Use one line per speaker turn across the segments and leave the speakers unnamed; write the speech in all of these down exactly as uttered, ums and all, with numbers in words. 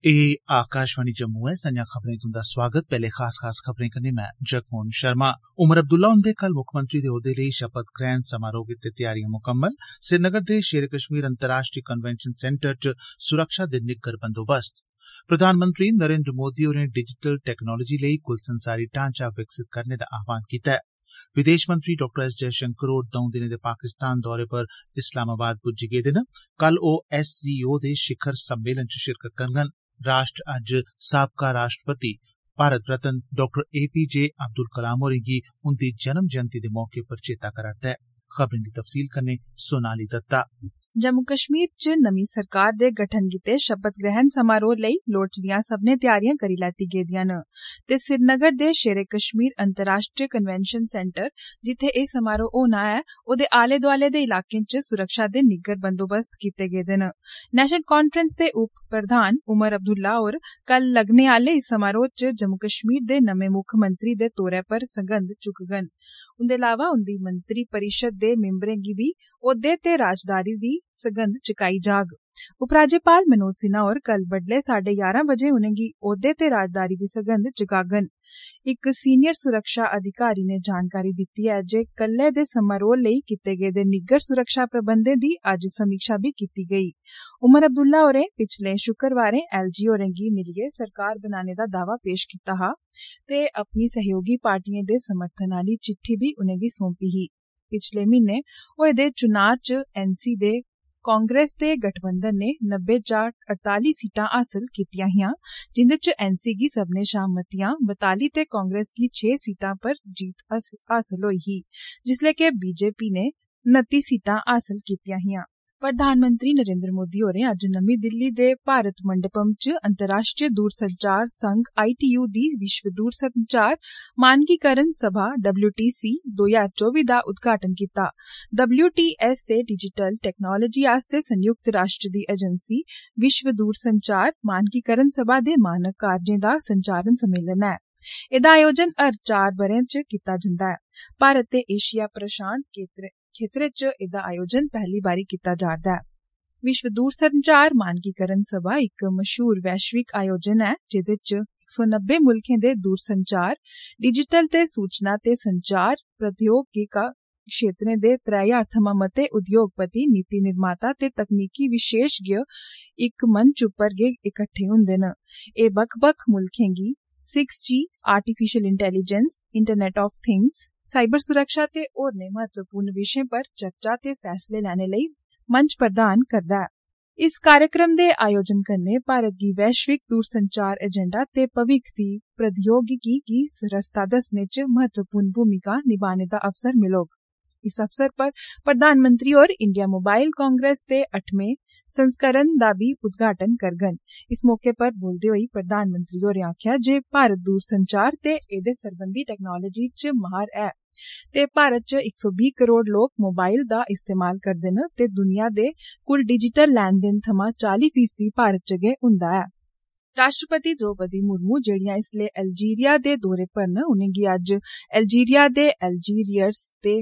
एह् आकाशवाणी जम्मू ऐ। संञा खबरें तुंदा स्वागत। पैह्ले खास खास खबरें कन्नै मैं जगमोहन शर्मा। उमर अब्दुल्ला हुंदे कल मुक्खमंत्री दे ओह्दे लेई शपथ ग्रहण समारोह गित्तै तैयारियां मुकम्मल। श्रीनगर दे शेर कश्मीर अंतर्राष्ट्रीय कन्वेंशन सेंटर च सुरक्षा दे निग्गर बंदोबस्त। प्रधानमंत्री नरेंद्र मोदी होरें डिजिटल टेक्नोलोजी लेई कुल संसारी ढांचा विकसित करने दा आह्वान कीता ऐ। विदेश मंत्री डॉक्टर एस जयशंकर होर दौं दिनें दे पाकिस्तान दौरे पर इस्लामाबाद पुज्जी गेदे न। कल ओह् एस सी ओ दे शिखर सम्मेलन च शिरकत करङन। राष्ट्र अज्ज साबका राष्ट्रपति Bharat Ratna doctor A P J Abdul Kalam होरें गी उंदी जन्म जयंति दे मौके पर चेता करा'रदा ऐ। खबरें दी तफसील कन्नै सोनाली दत्ता।
जम्मू कश्मीर च नमीं सरकार दे गठन गित्ते शपथ ग्रहण समारोह लेई लोड़चदियां सब्भनें तैयारियां करी लैती गेदियां न ते श्रीनगर दे शेरे कश्मीर अंतर्राष्ट्रीय कन्वेंशन सेंटर जित्थे एह् समारोह होना ऐ ओह्दे आले दोआले दे इलाकें च सुरक्षा दे निग्गर बंदोबस्त कीते गेदे न। नेशनल कांफ्रेंस दे उप प्रधान उमर अब्दुल्ला होर कल लग्गने आह्ले इस समारोह च जम्मू कश्मीर दे नमें मुक्खमंत्री दे तौरे पर सगंध चुकङन। उंदे अलावा उंदी मंत्री परिषद दे मिंबरें गी बी ओह्दे ते राजदारी दी सगंध चुकाई जाग। उपराज्यपाल मनोज सिन्हा होर कल बड्डलै साढ़े ञारां बजे उनेंगी ओह्दे ते राजदारी दी सगंध चुकाङन। इक सीनियर सुरक्षा अधिकारी ने जानकारी दित्ती ऐ जे कल्लै दे समारोह लेई कीते गेदे निग्गर सुरक्षा प्रबंधें दी अज्ज समीक्षा बी कीती गेई। उमर अब्दुल्ला होरें पिछले शुक्रवारें एल जी होरें गी मिलियै सरकार बनाने दा दावा पेश कीता हा ते अपनी सहयोगी पार्टियें दे समर्थन आह्ली चिट्ठी बी उनेंगी सौंपी ही। पिछले म्हीने होए दे चुनां च एन सी दे कांग्रेस दे गठबंधन ने नब्बे चा अड़ताली सीटां हासल कीतियां हियां, जिंदे च एन सी गी सभनें शा मतियां बताली ते कांग्रेस गी छे सीटां पर जीत हासल होई ही, जिसलै के बीजेपी ने उनती सीटां हासल कीतियां हियां। प्रधानमंत्री नरेंद्र मोदी होरें अज्ज नमीं दिल्ली दे भारत मंडपम च अंतर्राष्ट्रीय दूरसंचार संघ आई टी यू दी विश्व दूरसंचार मानकीकरण सभा डब्ल्यू टी सी दो ज्हार चौबी दा उद्घाटन कीता। W T S A digital technology आस्तै संयुक्त राष्ट्र दी एजेंसी विश्व दूरसंचार मानकीकरण सभा दे मानक कारजें दा संचालन सम्मेलन ऐ। एह्दा आयोजन हर चार ब'रें च कीता जंदा ऐ। भारत ते एशिया प्रशांत खेत्तरे च एह्दा आयोजन पैह्ली बारी कीता जा'रदा ऐ। विश्व दूरसंचार मानकीकरण सभा इक मशहूर वैश्विक आयोजन ऐ जेह्दे च इक सौ नब्बे मुल्खें दे दूरसंचार, डिजिटल ते सूचना ते संचार प्रौद्योगिकी क्षेत्रें दे त्रै ज्हार थमां मते उद्योगपति, नीति निर्माता ते तकनीकी विशेषज्ञ इक मंच उप्पर गै इकट्ठे हुंदे न। एह् बक्ख-बक्ख मुल्खें गी six G, artificial intelligence, internet of things, cyber सुरक्षा ते होरनें महत्वपूर्ण विशें पर चर्चा ते फैसले लैने लेई मंच प्रदान करदा ऐ। इस कार्यक्रम दे आयोजन कन्नै भारत गी वैश्विक दूरसंचार एजेंडा ते भविक्ख दी प्रौद्योगिकी गी रस्ता दस्सने च महत्वपूर्ण भूमिका निभाने दा अवसर मिलोग। इस अवसर पर प्रधानमंत्री होर इंडिया मोबाइल कांग्रेस दे अठमें संस्करण दा बी उद्घाटन करङन। इस मौके पर बोलदे होई प्रधानमंत्री होरें आखेआ जे भारत दूरसंचार ते एह्दे सरबंधी टेक्नोलाजी च माहिर ऐ ते भारत च इक सौ बीह् करोड़ लोक मोबाइल दा इस्तेमाल करदे न ते दुनिया दे कुल डिजिटल लैन-देन थमां चाली फीसदी भारत च गै हुंदा ऐ। राष्ट्रपति द्रौपदी मुर्मू जेह्ड़ियां इसलै अल्जीरिया दे दौरे पर न, उनेंगी अज्ज अल्जीरिया दे अल्जीरियर्स ते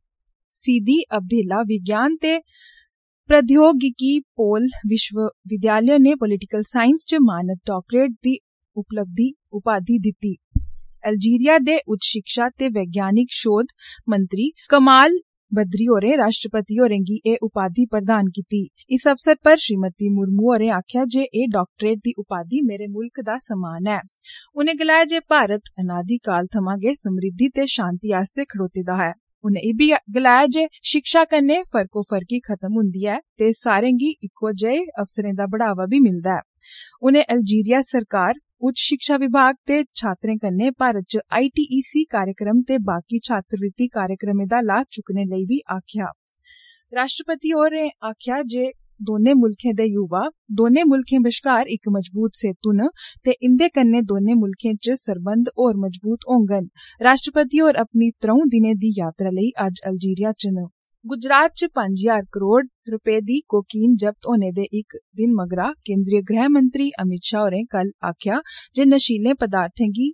सीदी अब्देला विज्ञान ते प्रौद्योगिकी पोल विश्वविद्यालय ने पॉलिटिकल साइंस च मानद डॉक्टरेट दी उपलब्धि उपाधि दित्ती। अल्जीरिया दे उच्च शिक्षा ते वैज्ञानिक शोध मंत्री कमाल बदरी होरें राष्ट्रपति होरें गी एह् उपाधि प्रदान कीती। इस अवसर पर श्रीमती मुर्मू होरें आखेआ जे एह् डॉक्टरेट दी उपाधि मेरे मुल्क दा सम्मान ऐ। उनें गलाया जे भारत अनादि काल थमां गै समृद्धि ते शांति आस्तै खड़ोते दा ऐ। उनें इब्बी गलाया जे शिक्षा कन्नै फर्को-फर्की खत्म हुंदी ऐ ते सारें गी इक्को जेह् अवसरें दा बढ़ावा बी मिलदा ऐ। उनें अल्जीरिया सरकार, उच्च शिक्षा विभाग ते छात्रें कन्नै भारत च आई टी ई सी कार्यक्रम ते बाकी छात्रवृत्ति कार्यक्रमें दा लाह् चुक्कने लेई बी आखेआ। राष्ट्रपति होरें आखेआ जे दौनें मुल्खें दे युवा दौनें मुल्खें बश्कार इक मजबूत सेतु न ते इंदे कन्नै दौनें मुल्खें च सरबंध होर मजबूत होङन। राष्ट्रपति होर अपनी त्र'ऊं दिनें दी यात्रा लेई अज्ज अल्जीरिया च न। गुजरात च पंज ज्हार करोड़ रपे दी कोकीन जब्त होने दे इक दिन मगरा केंद्रीय गृह मंत्री अमित शाह होरें कल आखेआ जे नशीलें पदार्थें गी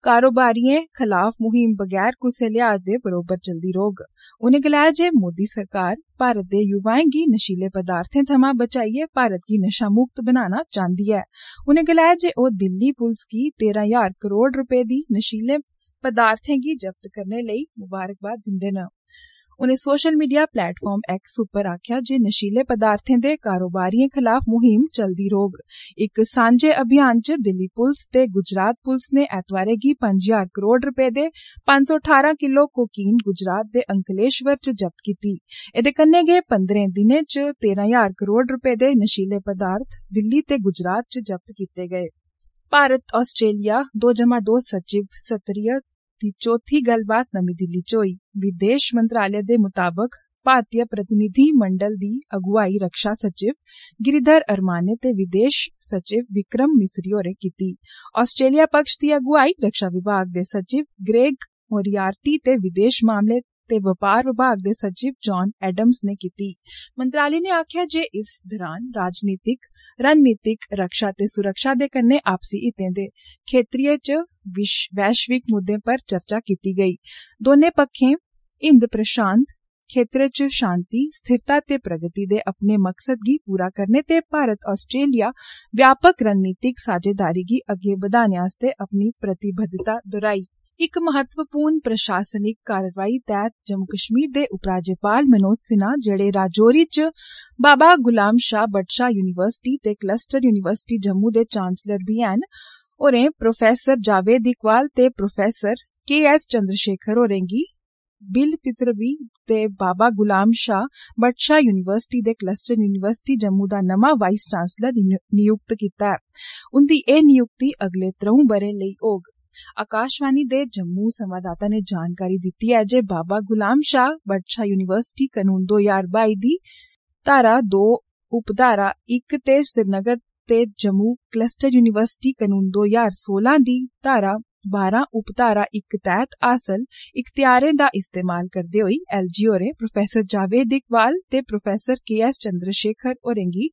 कारोबारियें खलाफ मुहिम बगैर कुसै लिहाज दे बरोबर चलदी रौह्ग। उनें गलाया जे मोदी सरकार भारत दे युवाएं गी नशीले पदार्थें थमां बचाइयै भारत गी नशा मुक्त बनाना चांहदी ऐ। उनें गलाया जे ओह् दिल्ली पुलस गी तेरां ज्हार करोड़ रपे दी नशीले पदार्थें गी जब्त करने लेई मुबारकबाद दिंदे न। उनें सोशल मीडिया प्लेटफार्म एक्स उप्पर आखेआ जे नशीले पदार्थें दे कारोबारियें खलाफ मुहिम चलदी रौह्ग। इक सांझे अभियान च दिल्ली पुलस ते गुजरात पुलस ने ऐतवारें गी पंज ज्हार करोड़ रपे दे पंज सौ ठारां किलो कोकीन गुजरात दे अंकलेश्वर च जब्त कीती। एह्दे कन्नै गै पंदरें दिनें च तेरां ज्हार करोड़ रपे दे नशीले पदार्थ दिल्ली ते गुजरात च जब्त कीते गए। भारत आस्ट्रेलिया दो जमा दो सचिव स्तरीय दी चौथी गल्लबात नमीं दिल्ली च होई। विदेश मंत्रालय दे मुताबक भारतीय प्रतिनिधिमंडल दी अगुवाई रक्षा सचिव गिरिधर अरमाने ते विदेश सचिव विक्रम मिसरी होरें कीती। आस्ट्रेलिया पक्ष दी अगुवाई रक्षा विभाग दे सचिव ग्रेग मोरियार्टी ते विदेश मामले ते बपार विभाग दे सचिव जॉन एडम्स ने कीती। मंत्रालय ने आखेआ जे इस दौरान राजनीतिक, रणनीतिक, रक्षा ते सुरक्षा दे कन्नै आपसी हितें दे खेत्तरिये च वैश्विक मुद्दें पर चर्चा कीती गेई। दोनें पक्खें हिंद प्रशांत खेत्तर च शांति, स्थिरता ते प्रगति दे अपने मकसद गी पूरा करने ते भारत आस्ट्रेलिया व्यापक रणनीतिक साझेदारी गी अग्गे बधाने आस्तै अपनी प्रतिबद्धता दोहराई। इक महत्वपूर्ण प्रशासनिक कारवाई तैह्त जम्मू कश्मीर दे उपराज्यपाल मनोज सिन्हा जेड़े राजौरी च बाबा गुलाम शाह बडशाह यूनिवर्सिटी ते क्लस्टर यूनिवर्सिटी जम्मू दे चांसलर बी हैन, होरें प्रोफेसर जावेद इकबाल ते प्रोफेसर के एस चंद्रशेखर होरें गी बिल तितरबी ते बाबा गुलाम शाह बडशाह यूनिवर्सिटी दे क्लस्टर यूनिवर्सिटी जम्मू दा नमां वाइस चांसलर नियुक्त कीता ऐ। उंदी एह् नियुक्ति अगले त्र'ऊं ब'रें लेई होग। आकाशवाणी दे जम्मू संवाददाता ने जानकारी दित्ती है जे बाबा गुलाम शाह बडशाह यूनिवर्सिटी कनून दो ज्हार बाई दी धारा दो उपधारा इक ते श्रीनगर ते जम्मू क्लस्टर यूनिवर्सिटी कनून दो ज्हार सोलां दी धारा बारां उपधारा इक तैह्त हासल इख्तियारें दा इस्तेमाल करदे होई एलजी होरें प्रोफेसर जावेद इकबाल ते प्रोफेसर के एस चंद्रशेखर होरें गी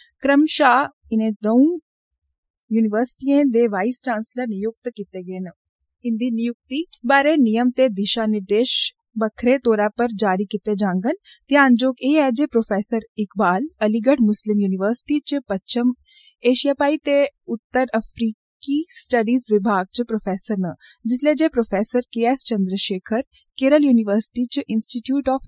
क्रमशः इनें द'ऊं यूनिवर्सिटियें दे वाइस चांसलर नियुक्त कीते गे न। इंदी नियुक्ति बारै नियम ते दिशा निर्देश बक्खरे तौरा पर जारी कीते जाङन। ध्यानजोग एह् ऐ जे professor Iqbal Aligarh Muslim university च पच्छम एशियाई ते उत्तर अफ्रीकी स्टडीज विभाग च प्रोफेसर न, जिसलै जे professor K S Chandrasekhar Kerala university च इंस्टीट्यूट ऑफ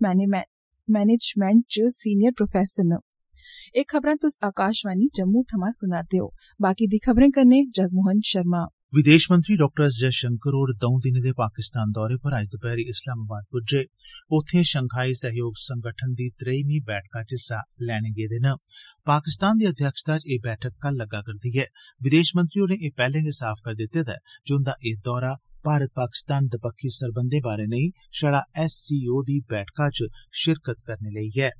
मैनेजमेंट च सीनियर प्रोफेसर न। एह् खबरां तुस आकाशवाणी जम्मू थमां सुना'रदे हो। बाकी दी खबरें कन्नै जगमोहन शर्मा।
विदेश मंत्री डॉक्टर एस जयशंकर होर दौं दिनें दे पाकिस्तान दौरे पर अज्ज दपैह्री इस्लामाबाद पुज्जे। उत्थें शंघाई सहयोग संगठन दी त्रेईमीं बैठका च हिस्सा लैने गेदे न। पाकिस्तान दी अध्यक्षता च एह् बैठक कल लग्गा करदी ऐ। विदेश मंत्री होरें एह् पैह्ले गै साफ करी दित्ते दा ऐ जे उंदा एह् दौरा भारत पाकिस्तान दपक्खी सरबंधें बारै नेईं, छड़ा एस सी ओ दी बैठका च शिरकत करने लेई ऐ।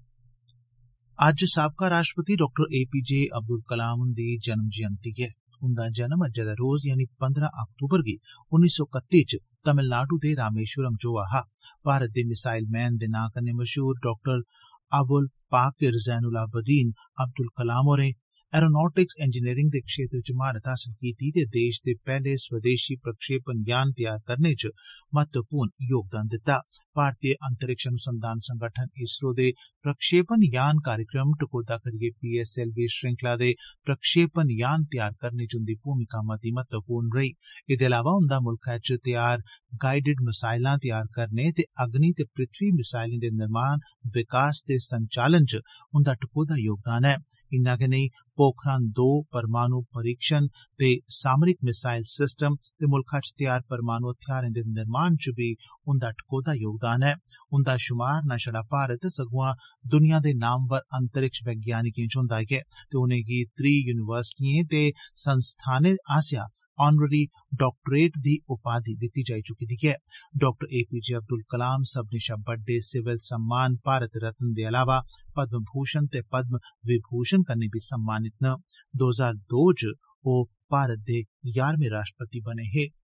अज्ज साबका राष्ट्रपति doctor A P J Abdul Kalam हुंदी जन्म जयंती ऐ। उंदा जन्म अज्जै दा रोज यानी पंदरां अक्तूबर गी उन्नी सौ कत्ती च तमिलनाडु दे रामेश्वरम च होआ हा। भारत दे मिसाइल मैन दे नां कन्नै मशहूर डॉक्टर अवुल पाकिर जैनुल आबदीन अब्दुल कलाम होरें एरोनॉटिक्स इंजीनियरिंग दे क्षेत्र च महारत हासल कीती ते देश दे पैह्ले स्वदेशी प्रक्षेपण यान तैयार करने च महत्वपूर्ण योगदान दित्ता। भारतीय अंतरिक्ष अनुसंधान संगठन इसरो दे प्रक्षेपण यान कार्यक्रम टकोह्दा करियै पी एस एल वी श्रृंखला दे प्रक्षेपण यान तैयार करने च उंदी भूमिका मती महत्वपूर्ण रेही। एह्दे अलावा उंदा मुल्खै च तैयार गाइडेड मिसाइलां तैयार करने ते अग्नि ते पृथ्वी मिसाइलें दे निर्माण, विकास ते संचालन च उंदा टकोह्दा योगदान ऐ। इन्ना गै नेई, पोखरान दो परमाणु परीक्षण ते सामरिक मिसाइल सिस्टम ते मुल्खा च तैयार परमाणु हथियारें दे निर्माण च बी उंदा टकोह्दा योगदान ऐ। उंदा शुमार न छड़ा भारत सगुआं दुनिया दे नामवर अंतरिक्ष वैज्ञानिकें च होंदा ऐ ते उनेंगी त्री यूनिवर्सिटिएं ते संस्थानें आसेआ ऑनररी डॉक्टरेट दी उपाधि दित्ती जाई चुकी दी ऐ। Doctor A P J Abdul Kalam सब्भनें शा बड्डे सिविल सम्मान भारत रत्न दे अलावा पद्म भूषण ते पद्म विभूषण कन्नै बी सम्मानित न। दो ज्हार दो च ओह् भारत दे ञारमें राष्ट्रपति बने हे।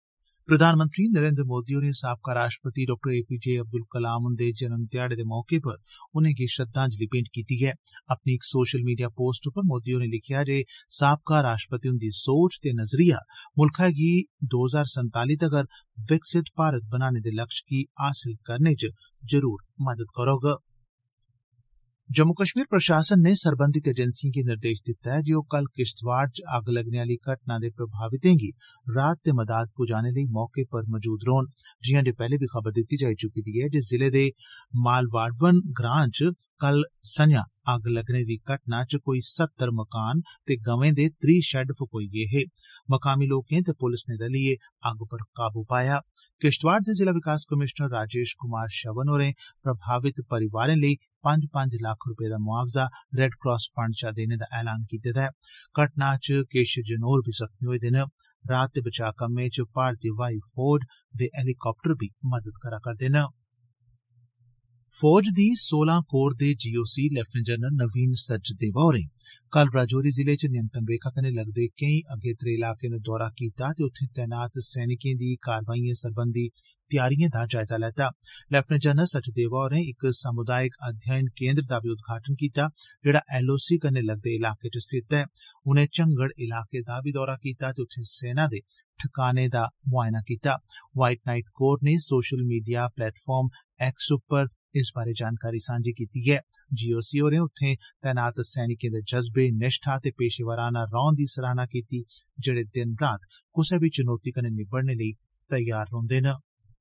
प्रधानमंत्री नरेंद्र मोदी होरें साबका राष्ट्रपति डॉ ए पी जे अब्दुल कलाम हुंदे जन्म ध्याड़े दे मौके पर उनेंगी श्रद्धांजलि भेंट कीती ऐ। अपनी इक सोशल मीडिया पोस्ट उप्पर मोदी होरें लिखेआ जे साबका राष्ट्रपति हुंदी सोच ते नजरिया मुल्खै गी दो हजार संताली तगर विकसित भारत बनाने दे लक्ष्य गी हासिल करने च जरूर मदद करोग। जम्मू कश्मीर प्रशासन ने सरबंधित एजेंसिएं गी निर्देश दित्ता ऐ जे ओह् कल किश्तवाड़ च अग्ग लग्गने आली घटना दे प्रभावितें गी राहत ते मदाद पुजाने लेई मौके पर मौजूद रौह्न। जियां जे पैह्ले बी खबर दित्ती जाई चुकी दी ऐ जे जिले दे मालवाड़वन ग्रां च कल संझा अग्ग लग्गने दी घटना च कोई सत्तर मकान ते गवें दे त्रीह् शैड फकोई गे हे। मकामी लोकें ते पुलस नै रलियै अग्ग पर काबू पाया। किश्तवाड़ दे जिला विकास कमिशनर राजेश कुमार शवन होरें प्रभावित परिवारें लेई पंज पंज लक्ख रपे दा मुआवजा रेड क्रॉस फंड चा देने दा ऐलान कीते दा ऐ। घटना च किश जनो होर बी जख्मी होए दे न। राहत ते बचाव कम्में च भारतीय ब्हाई फौज दे हेलीकाप्टर बी मदद करा करदे न। फौज दी सोलां कोर दे G O C lieutenant general Naveen Sachdeva होरें कल राजौरी जिले च नियंत्रण रेखा कन्नै लगदे केई अगेत्रे इलाकें दा दौरा कीता ते उत्थे तैनात सैनिकें दी कारवाइएं सरबंधी तैयारिएं दा जायजा लैता। लेफ्टिनेंट जनरल सचदेवा होरें इक सामुदायिक अध्ययन केन्द्र दा बी उद्घाटन कीता जेड़ा एल ओ सी कन्नै लगदे इलाके च स्थित ऐ। उनें झंगड़ इलाके दा बी दौरा कीता ते उत्थे सेना दे ठिकाने दा मुआयना कीता। व्हाइट नाइट कोर ने सोशल मीडिया प्लेटफार्म एक्स उप्पर इस बारे जानकारी सांझी कीती ऐ। जी ओ सी होरें उत्थे तैनात सैनिकें दे जज्बे, निष्ठा ते पेशेवराना रौं दी सराहना कीती जेड़े दिन रात कुसै बी चुनौती कन्नै निबड़ने लेई तैयार रौंह्दे न।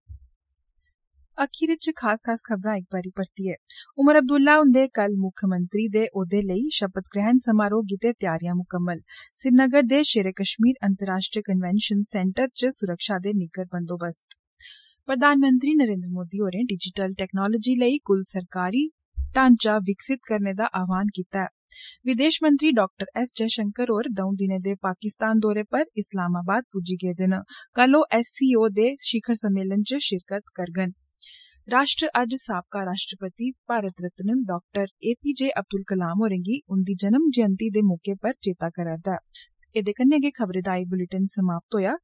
अखीर च खास खास खबरां इक बारी परतियै। उमर अब्दुल्ला हुंदे कल मुक्खमंत्री दे ओह्दे लेई शपथ ग्रहण समारोह गितै तैयारियां मुकम्मल। श्रीनगर दे शेरे कश्मीर अंतर्राष्ट्रीय कन्वेंशन सेंटर च सुरक्षा दे निग्गर बंदोबस्त। प्रधानमंत्री नरेंद्र मोदी होरें डिजिटल टेक्नोलाजी लेई कुल सरकारी ढांचा विकसित करने दा आह्वान कीता ऐ। विदेश मंत्री डॉक्टर एस जयशंकर होर दऊं दिनें दे पाकिस्तान दौरे पर इस्लामाबाद पुज्जी गेदे न। कल ओह् एस सी ओ दे शिखर सम्मेलन च शिरकत करङन। राष्ट्र अज्ज साबका राष्ट्रपति Bharat Ratna doctor A P J Abdul Kalam होरें गी उंदी जन्म जयंती दे मौके पर चेता करा'रदा ऐ। एह्दे कन्नै गै खबरें दा एह् बुलेटिन समाप्त होया।